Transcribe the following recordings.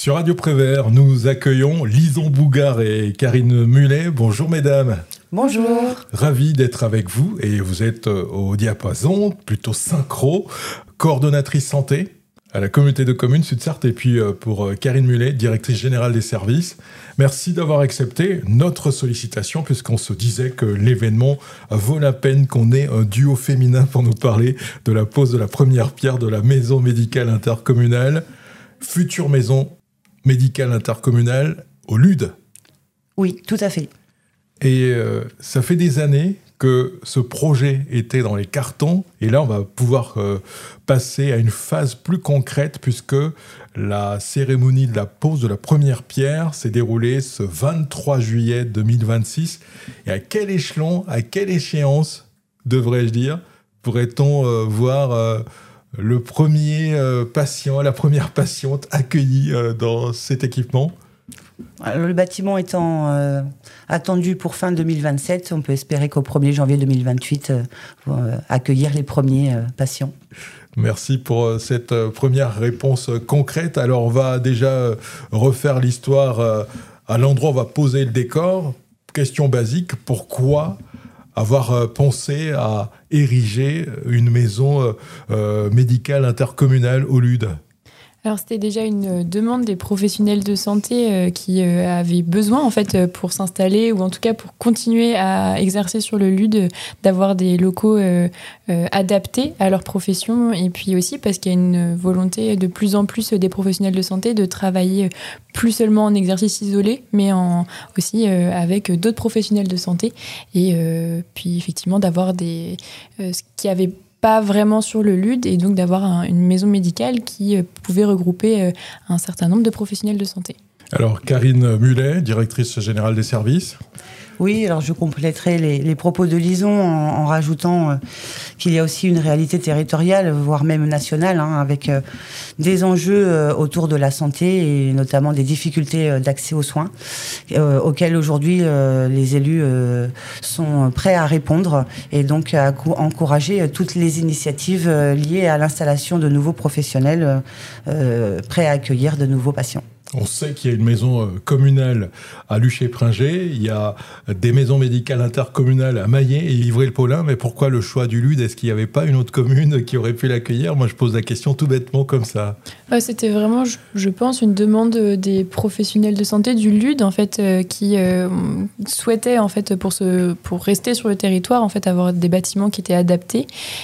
Sur Radio Prévert, nous accueillons Lison Bougard et Karine Mullet. Bonjour mesdames. Bonjour. Ravi d'être avec vous et vous êtes au diapason, plutôt synchro, coordonnatrice santé à la communauté de communes Sud-Sarthe et puis pour Karine Mullet, directrice générale des services. Merci d'avoir accepté notre sollicitation puisqu'on se disait que l'événement vaut la peine qu'on ait un duo féminin pour nous parler de la pose de la première pierre de la maison médicale intercommunale, future maison médicale intercommunale au Lude. Oui, tout à fait. Et ça fait des années que ce projet était dans les cartons. Et là, on va pouvoir passer à une phase plus concrète puisque la cérémonie de la pose de la première pierre s'est déroulée ce 23 juillet 2026. Et à quel échelon, à quelle échéance, devrais-je dire, pourrait-on voir le premier patient, la première patiente accueillie dans cet équipement ? Alors, le bâtiment étant attendu pour fin 2027, on peut espérer qu'au 1er janvier 2028, accueillir les premiers patients. Merci pour cette première réponse concrète. Alors, on va déjà refaire l'histoire à l'endroit où on va poser le décor. Question basique, pourquoi avoir pensé à ériger une maison médicale intercommunale au Lude ? Alors, c'était déjà une demande des professionnels de santé qui avaient besoin, en fait, pour s'installer ou en tout cas pour continuer à exercer sur le Lude, d'avoir des locaux adaptés à leur profession. Et puis aussi parce qu'il y a une volonté de plus en plus des professionnels de santé de travailler plus seulement en exercice isolé, mais aussi avec d'autres professionnels de santé. Et puis, effectivement, d'avoir ce qui avait pas vraiment sur le Lude et donc d'avoir une maison médicale qui pouvait regrouper un certain nombre de professionnels de santé. Alors, Karine Mullet, directrice générale des services. Oui, alors je compléterai les propos de Lison en rajoutant qu'il y a aussi une réalité territoriale, voire même nationale, avec des enjeux autour de la santé et notamment des difficultés d'accès aux soins auxquels aujourd'hui les élus sont prêts à répondre et donc à encourager toutes les initiatives liées à l'installation de nouveaux professionnels prêts à accueillir de nouveaux patients. On sait qu'il y a une maison communale à Luché-Pringé, il y a des maisons médicales intercommunales à Maillet et Ivry-le-Paulin, mais pourquoi le choix du Lude ? Est-ce qu'il n'y avait pas une autre commune qui aurait pu l'accueillir ? Moi, je pose la question tout bêtement comme ça. C'était vraiment, je pense, une demande des professionnels de santé du Lude, en fait, qui souhaitaient, en fait, pour rester sur le territoire, en fait, avoir des bâtiments qui étaient adaptés.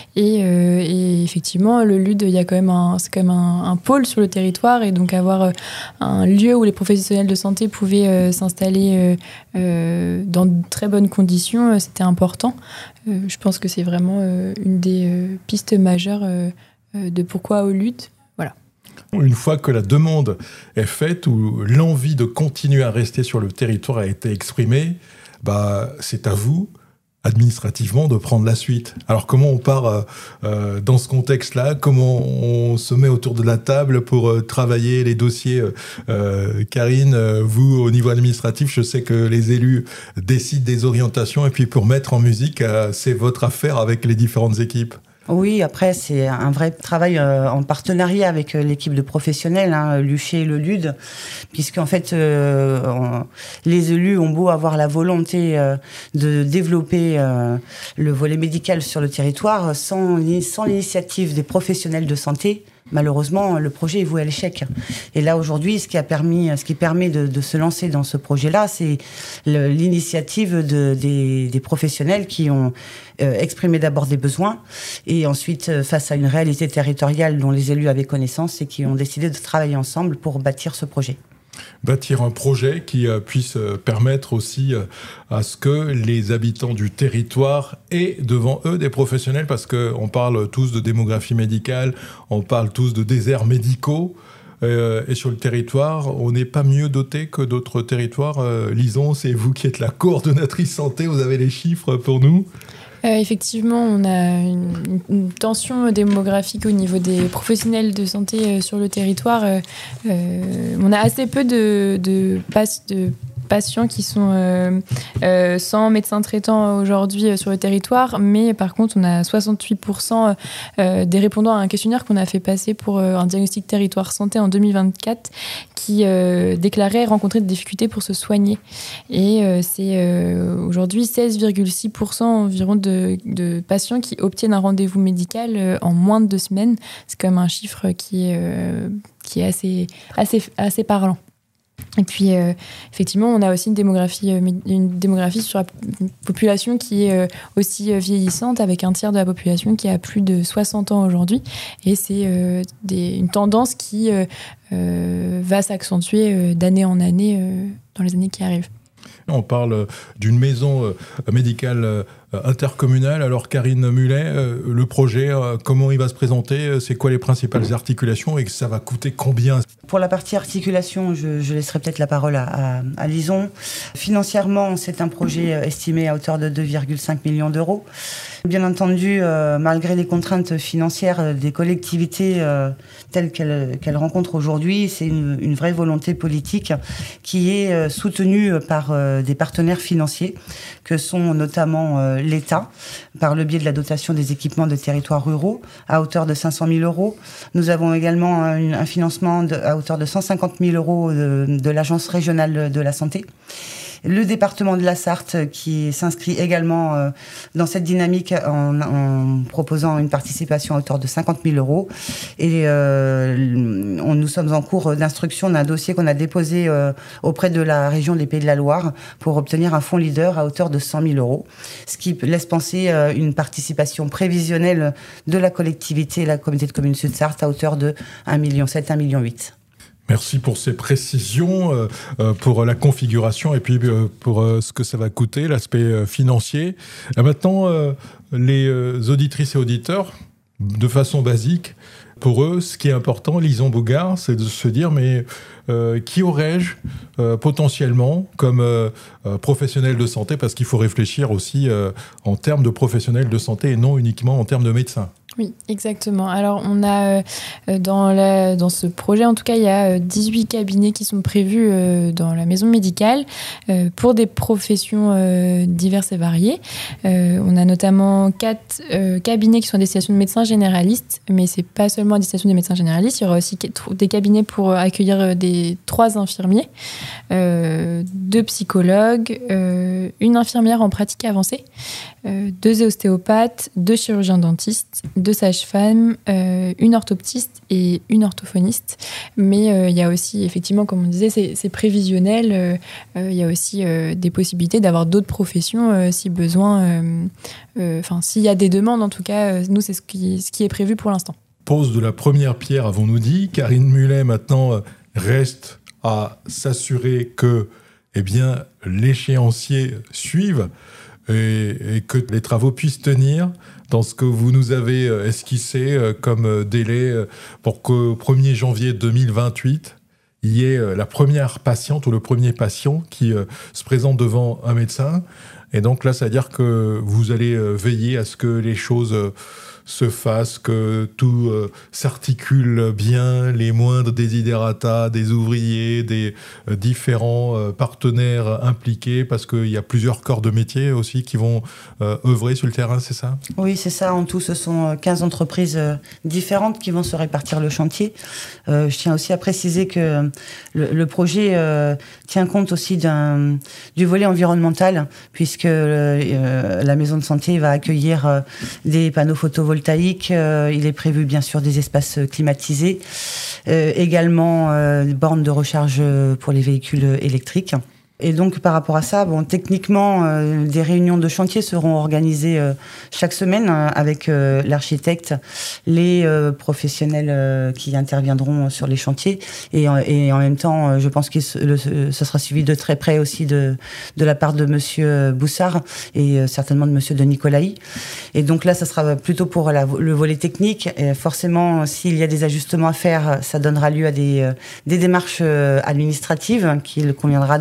Et effectivement, le Lude, il y a c'est quand même un pôle sur le territoire, et donc avoir un lieu où les professionnels de santé pouvaient s'installer dans de très bonnes conditions, c'était important. Je pense que c'est vraiment une des pistes majeures de pourquoi au Lude. Voilà. Une fois que la demande est faite ou l'envie de continuer à rester sur le territoire a été exprimée, c'est à vous, administrativement, de prendre la suite. Alors comment on part dans ce contexte-là ? Comment on se met autour de la table pour travailler les dossiers ? Karine, vous, au niveau administratif, je sais que les élus décident des orientations et puis pour mettre en musique, c'est votre affaire avec les différentes équipes. Oui, après, c'est un vrai travail en partenariat avec l'équipe de professionnels, Luché et le Lude, puisqu'en fait, les élus ont beau avoir la volonté de développer le volet médical sur le territoire, sans l'initiative des professionnels de santé, malheureusement, le projet est voué à l'échec. Et là, aujourd'hui, ce qui permet de se lancer dans ce projet-là, c'est l'initiative des professionnels qui ont exprimé d'abord des besoins et ensuite, face à une réalité territoriale dont les élus avaient connaissance et qui ont décidé de travailler ensemble pour bâtir ce projet. Bâtir un projet qui puisse permettre aussi à ce que les habitants du territoire aient devant eux des professionnels, parce qu'on parle tous de démographie médicale, on parle tous de déserts médicaux, et sur le territoire, on n'est pas mieux doté que d'autres territoires. Lison, c'est vous qui êtes la coordonnatrice santé, vous avez les chiffres pour nous ? Effectivement, on a une tension démographique au niveau des professionnels de santé sur le territoire. On a assez peu de patients qui sont sans médecin traitant aujourd'hui sur le territoire, mais par contre, on a 68% des répondants à un questionnaire qu'on a fait passer pour un diagnostic territoire santé en 2024 qui déclaraient rencontrer des difficultés pour se soigner. Et c'est aujourd'hui 16,6% environ de patients qui obtiennent un rendez-vous médical en moins de 2 semaines. C'est quand même un chiffre qui est assez parlant. Et puis, effectivement, on a aussi une démographie sur la population qui est aussi vieillissante, avec un tiers de la population qui a plus de 60 ans aujourd'hui. Et c'est une tendance qui va s'accentuer d'année en année dans les années qui arrivent. On parle d'une maison médicale intercommunale. Alors Karine Mullet, le projet, comment il va se présenter? C'est quoi les principales articulations et ça va coûter combien? Pour la partie articulation, je laisserai peut-être la parole à Lison. Financièrement, c'est un projet estimé à hauteur de 2,5 millions d'euros. Bien entendu, malgré les contraintes financières des collectivités telles qu'elles rencontrent aujourd'hui, c'est une vraie volonté politique qui est soutenue par des partenaires financiers que sont notamment l'État, par le biais de la dotation des équipements de territoires ruraux à hauteur de 500 000 euros. Nous avons également un financement à hauteur de 150 000 euros de l'Agence régionale de la santé. Le département de la Sarthe qui s'inscrit également dans cette dynamique en proposant une participation à hauteur de 50 000 euros. Et nous sommes en cours d'instruction d'un dossier qu'on a déposé auprès de la région des Pays de la Loire pour obtenir un fonds leader à hauteur de 100 000 euros, ce qui laisse penser une participation prévisionnelle de la collectivité et la communauté de communes Sud-Sarthe à hauteur de 1,7 million, 1,8 million. Merci pour ces précisions, pour la configuration et puis pour ce que ça va coûter, l'aspect financier. Maintenant, les auditrices et auditeurs, de façon basique, pour eux, ce qui est important, Lison Bougard, c'est de se dire, mais qui aurais-je potentiellement comme professionnel de santé? Parce qu'il faut réfléchir aussi en termes de professionnels de santé et non uniquement en termes de médecins. Oui, exactement. Alors, on a dans ce projet, en tout cas, il y a 18 cabinets qui sont prévus dans la maison médicale pour des professions diverses et variées. On a notamment 4 cabinets qui sont à destination de médecins généralistes, mais c'est pas seulement à destination des médecins généralistes. Il y aura aussi des cabinets pour accueillir 3 infirmiers, 2 psychologues, une infirmière en pratique avancée, 2 ostéopathes, 2 chirurgiens dentistes, 2 sages-femmes, une orthoptiste et une orthophoniste. Mais il y a aussi, effectivement, comme on disait, c'est prévisionnel. Il y a aussi des possibilités d'avoir d'autres professions si besoin. S'il y a des demandes, en tout cas, nous, c'est ce qui est prévu pour l'instant. Pose de la première pierre, avons-nous dit. Karine Mullet, maintenant, reste à s'assurer que l'échéancier suive et que les travaux puissent tenir dans ce que vous nous avez esquissé comme délai pour qu'au 1er janvier 2028, il y ait la première patiente ou le premier patient qui se présente devant un médecin. Et donc là, ça veut dire que vous allez veiller à ce que les choses se fassent, que tout s'articule bien, les moindres desiderata des ouvriers, des différents partenaires impliqués, parce qu'il y a plusieurs corps de métier aussi qui vont œuvrer sur le terrain, c'est ça? Oui, c'est ça. En tout, ce sont 15 entreprises différentes qui vont se répartir le chantier. Je tiens aussi à préciser que le projet tient compte aussi du volet environnemental, puisque la maison de santé va accueillir des panneaux photovoltaïques. Il est prévu bien sûr des espaces climatisés, également bornes de recharge pour les véhicules électriques. Et donc, par rapport à ça, techniquement, des réunions de chantier seront organisées chaque semaine avec l'architecte, les professionnels qui interviendront sur les chantiers. Et en même temps, je pense que ce sera suivi de très près aussi de la part de Monsieur Boussard et certainement de Monsieur de Nicolaï. Et donc là, ça sera plutôt pour le volet technique. Et forcément, s'il y a des ajustements à faire, ça donnera lieu à des démarches administratives qu'il conviendra de prendre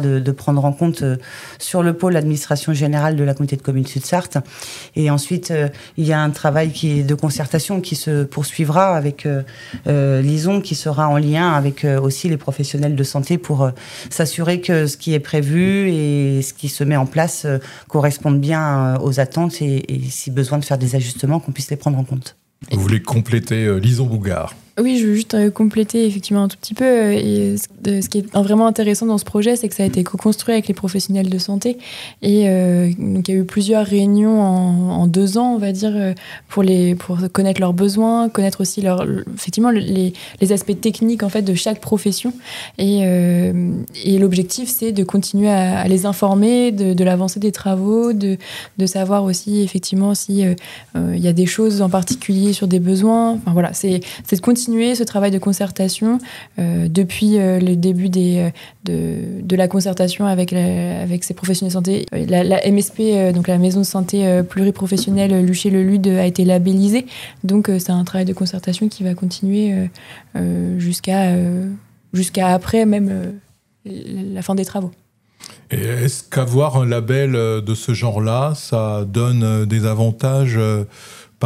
prendre en compte sur le pôle administration générale de la communauté de communes Sud-Sarthe. Et ensuite, il y a un travail qui est de concertation qui se poursuivra avec l'ISON, qui sera en lien avec aussi les professionnels de santé pour s'assurer que ce qui est prévu et ce qui se met en place correspondent bien aux attentes et si besoin de faire des ajustements, qu'on puisse les prendre en compte. Vous voulez compléter Lison Bougard? Oui, je veux juste compléter effectivement un tout petit peu. Et ce qui est vraiment intéressant dans ce projet, c'est que ça a été co-construit avec les professionnels de santé. Et donc, il y a eu plusieurs réunions en 2 ans, on va dire, pour connaître leurs besoins, connaître aussi effectivement les aspects techniques en fait, de chaque profession. Et l'objectif, c'est de continuer à les informer de l'avancée des travaux, de savoir aussi effectivement si il y a des choses en particulier sur des besoins. Enfin, voilà, c'est de continuer ce travail de concertation depuis le début de la concertation avec ces professionnels de santé. La MSP, donc la maison de santé pluriprofessionnelle Luché-le-Lude, a été labellisée. Donc c'est un travail de concertation qui va continuer jusqu'à après même la fin des travaux. Et est-ce qu'avoir un label de ce genre-là, ça donne des avantages particuliers ?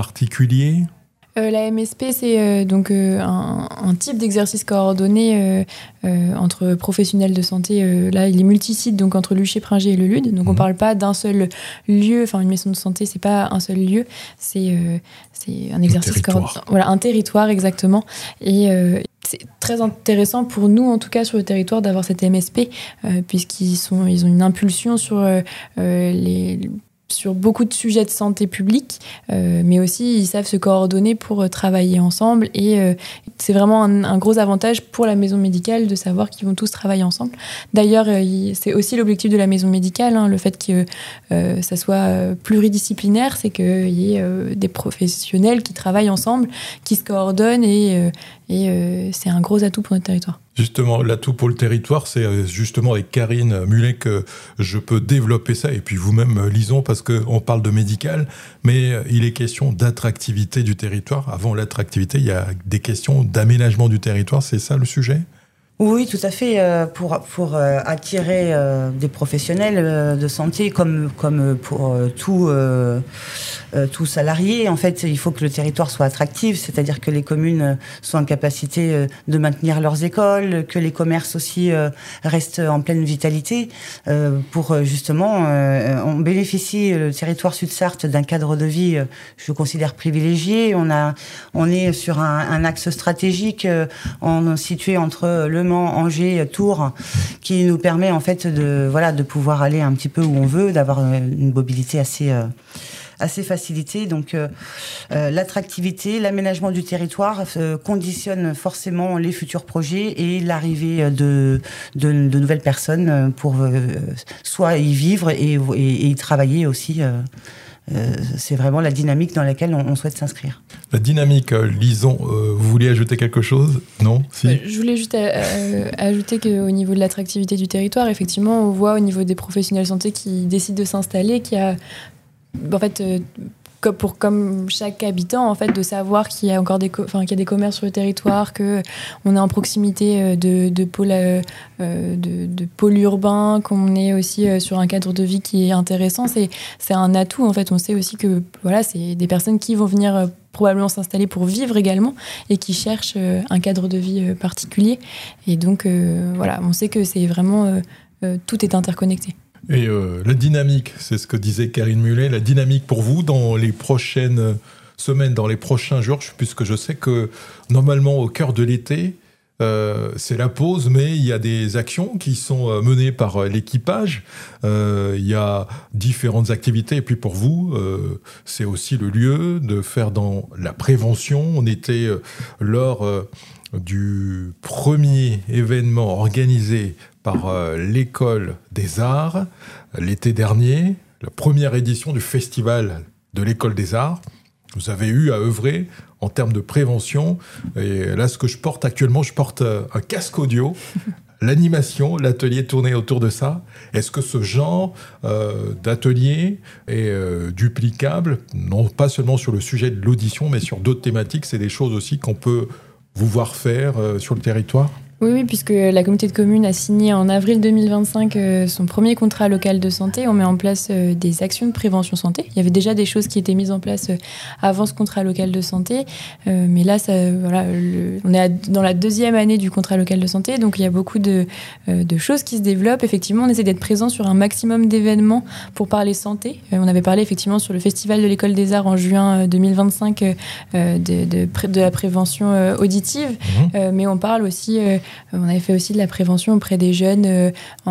La MSP, c'est donc un type d'exercice coordonné entre professionnels de santé. Là, il est multisite, donc entre Luché, Pringé et le Lude. Donc, on ne parle pas d'un seul lieu. Enfin, une maison de santé, c'est pas un seul lieu. C'est un exercice coordonné. Voilà, un territoire, exactement. Et c'est très intéressant pour nous, en tout cas sur le territoire, d'avoir cette MSP, puisqu'ils ont une impulsion sur beaucoup de sujets de santé publique, mais aussi ils savent se coordonner pour travailler ensemble. Et c'est vraiment un gros avantage pour la maison médicale de savoir qu'ils vont tous travailler ensemble. D'ailleurs, c'est aussi l'objectif de la maison médicale, le fait que ça soit pluridisciplinaire, c'est qu'il y ait des professionnels qui travaillent ensemble, qui se coordonnent, et c'est un gros atout pour notre territoire. Justement, l'atout pour le territoire, c'est justement avec Karine Mullet que je peux développer ça, et puis vous-même, Lison, parce qu'on parle de médical, mais il est question d'attractivité du territoire. Avant l'attractivité, il y a des questions d'aménagement du territoire, c'est ça le sujet ? Oui, tout à fait. Pour attirer des professionnels de santé, comme pour tout salarié, en fait, il faut que le territoire soit attractif, c'est-à-dire que les communes soient en capacité de maintenir leurs écoles, que les commerces aussi restent en pleine vitalité. Pour justement, on bénéficie, le territoire Sud-Sarthe, d'un cadre de vie, je considère privilégié. On est sur un axe stratégique situé entre Le Mans, Angers, Tours, qui nous permet en fait de pouvoir aller un petit peu où on veut, d'avoir une mobilité assez facilitée. Donc l'attractivité, l'aménagement du territoire conditionne forcément les futurs projets et l'arrivée de nouvelles personnes pour soit y vivre et y travailler aussi. C'est vraiment la dynamique dans laquelle on souhaite s'inscrire. La dynamique, Lison, vous vouliez ajouter quelque chose ? Non ? Si. Je voulais juste ajouter qu'au niveau de l'attractivité du territoire, effectivement, on voit au niveau des professionnels de santé qui décident de s'installer, qu'il y a, en fait, comme chaque habitant, en fait, de savoir qu'il y a encore qu'il y a des commerces sur le territoire, que on est en proximité de pôles urbains, qu'on est aussi sur un cadre de vie qui est intéressant. C'est un atout, en fait. On sait aussi que voilà, c'est des personnes qui vont venir probablement s'installer pour vivre également et qui cherchent un cadre de vie particulier. Et donc, voilà, on sait que c'est vraiment tout est interconnecté. Et la dynamique, c'est ce que disait Karine Mullet, la dynamique pour vous dans les prochaines semaines, dans les prochains jours, puisque je sais que normalement au cœur de l'été, c'est la pause, mais il y a des actions qui sont menées par l'équipage. Il y a différentes activités. Et puis pour vous, c'est aussi le lieu de faire dans la prévention. On était lors du premier événement organisé par l'École des Arts l'été dernier, la première édition du festival de l'École des Arts. Vous avez eu à œuvrer en termes de prévention. Et là, ce que je porte actuellement, je porte un casque audio. L'animation, l'atelier tourné autour de ça. Est-ce que ce genre d'atelier est duplicable, non pas seulement sur le sujet de l'audition, mais sur d'autres thématiques? C'est des choses aussi qu'on peut vous voir faire sur le territoire? Oui, puisque la communauté de communes a signé en avril 2025 son premier contrat local de santé. On met en place des actions de prévention santé. Il y avait déjà des choses qui étaient mises en place avant ce contrat local de santé. Mais là, on est dans la 2e année du contrat local de santé. Donc, il y a beaucoup de choses qui se développent. Effectivement, on essaie d'être présent sur un maximum d'événements pour parler santé. On avait parlé effectivement sur le Festival de l'École des Arts en juin 2025 de la prévention auditive. Mais on parle aussi... on avait fait aussi de la prévention auprès des jeunes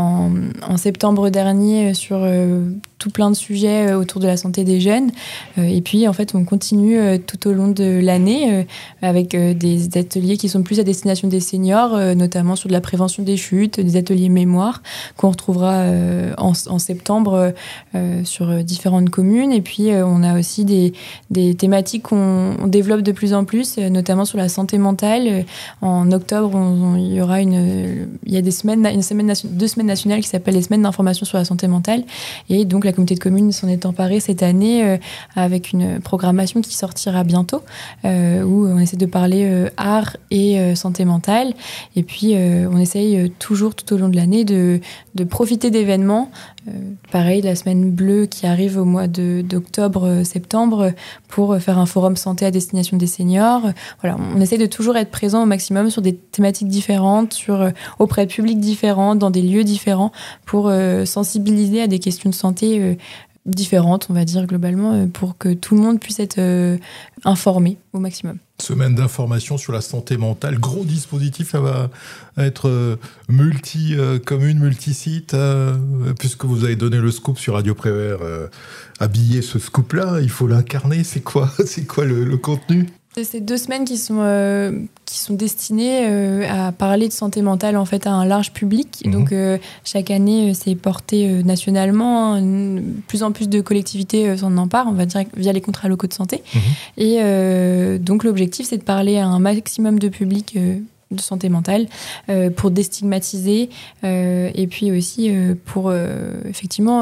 en septembre dernier sur tout plein de sujets autour de la santé des jeunes. Et puis, en fait, on continue tout au long de l'année avec des ateliers qui sont plus à destination des seniors, notamment sur de la prévention des chutes, des ateliers mémoire qu'on retrouvera en septembre sur différentes communes. Et puis, on a aussi des thématiques qu'on développe de plus en plus, notamment sur la santé mentale. En octobre, il y a 2 semaines nationales qui s'appellent les semaines d'information sur la santé mentale. Et donc, la communauté de communes s'en est emparée cette année avec une programmation qui sortira bientôt, où on essaie de parler art et santé mentale. Et puis, on essaye toujours, tout au long de l'année, de profiter d'événements. Pareil, la semaine bleue qui arrive au mois d'octobre-septembre pour faire un forum santé à destination des seniors. Voilà, on essaie de toujours être présent au maximum sur des thématiques différentes, auprès de publics différents, dans des lieux différents, pour sensibiliser à des questions de santé différentes, on va dire globalement, pour que tout le monde puisse être informé au maximum. Semaine d'information sur la santé mentale, gros dispositif, ça va être multi-commune, multi-site, puisque vous avez donné le scoop sur Radio Prévert, habiller ce scoop-là, il faut l'incarner, c'est quoi le contenu ? C'est 2 semaines qui sont destinées à parler de santé mentale en fait à un large public. Donc chaque année c'est porté nationalement. Plus en plus de collectivités s'en emparent, on va dire via les contrats locaux de santé. Et donc l'objectif c'est de parler à un maximum de public de santé mentale pour déstigmatiser et puis aussi pour effectivement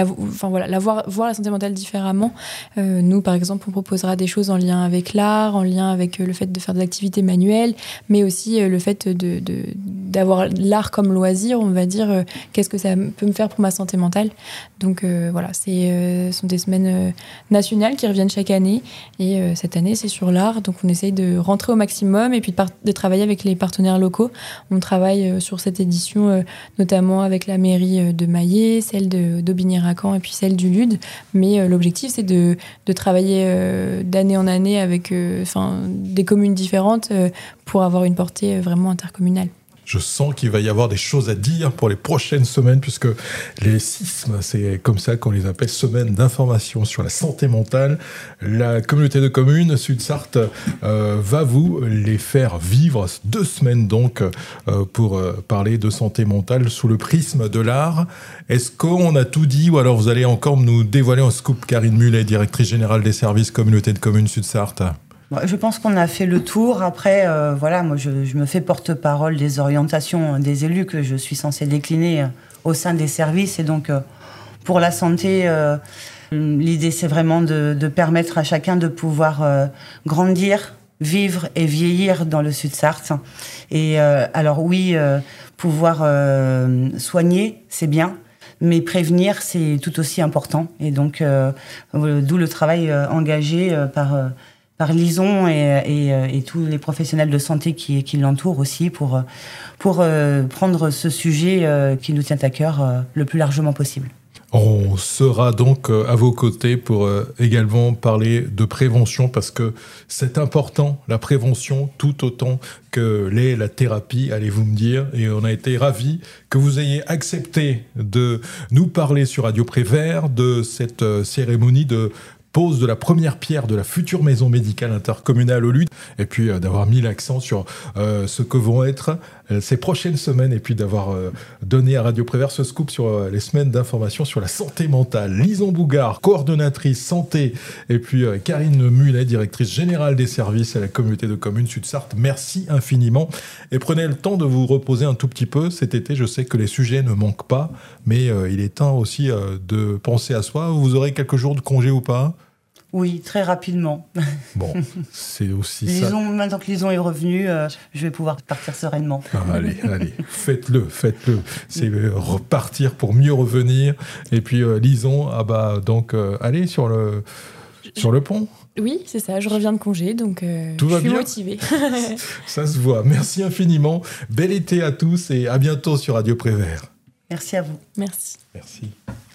voir la santé mentale différemment. Nous par exemple on proposera des choses en lien avec l'art, en lien avec le fait de faire des activités manuelles, mais aussi le fait d'avoir l'art comme loisir, on va dire qu'est-ce que ça peut me faire pour ma santé mentale. Donc voilà, ce sont des semaines nationales qui reviennent chaque année et cette année c'est sur l'art, donc on essaye de rentrer au maximum et puis de travailler avec les partenaires locaux. On travaille sur cette édition notamment avec la mairie de Maillé, celle d'Aubigné-Racan et puis celle du Lude. Mais l'objectif, c'est de travailler d'année en année avec des communes différentes pour avoir une portée vraiment intercommunale. Je sens qu'il va y avoir des choses à dire pour les prochaines semaines, puisque les SISM, c'est comme ça qu'on les appelle, semaines d'information sur la santé mentale. La communauté de communes Sud-Sarthe va vous les faire vivre 2 semaines donc pour parler de santé mentale sous le prisme de l'art. Est-ce qu'on a tout dit ou alors vous allez encore nous dévoiler un scoop? Karine Mullet, directrice générale des services communauté de communes Sud-Sarthe. Je pense qu'on a fait le tour. Après, moi, je me fais porte-parole des orientations des élus que je suis censée décliner au sein des services. Et donc, pour la santé, l'idée, c'est vraiment de permettre à chacun de pouvoir grandir, vivre et vieillir dans le Sud-Sarthe. Et alors oui, pouvoir soigner, c'est bien. Mais prévenir, c'est tout aussi important. Et donc, d'où le travail engagé par Lison et tous les professionnels de santé qui l'entourent aussi pour prendre ce sujet qui nous tient à cœur le plus largement possible. On sera donc à vos côtés pour également parler de prévention parce que c'est important, la prévention, tout autant que l'est la thérapie, allez-vous me dire. Et on a été ravis que vous ayez accepté de nous parler sur Radio Prévert de cette cérémonie de pose de la première pierre de la future maison médicale intercommunale au Lude, et puis d'avoir mis l'accent sur ce que vont être ces prochaines semaines, et puis d'avoir donné à Radio Prévert ce scoop sur les semaines d'information sur la santé mentale. Lison Bougard, coordonnatrice santé, et puis Karine Mullet, directrice générale des services à la communauté de communes Sud-Sarthe, merci infiniment, et prenez le temps de vous reposer un tout petit peu cet été. Je sais que les sujets ne manquent pas, mais il est temps aussi de penser à soi. Vous aurez quelques jours de congé ou pas ? Oui, très rapidement. Bon, c'est aussi ça. Maintenant que Lison est revenue, je vais pouvoir partir sereinement. Allez, faites-le. C'est repartir pour mieux revenir. Et puis Lison, allez sur le pont. Oui, c'est ça, je reviens de congé, donc Tout va je suis bien. motivée. Ça se voit. Merci infiniment. Bel été à tous et à bientôt sur Radio Prévert. Merci à vous. Merci. Merci.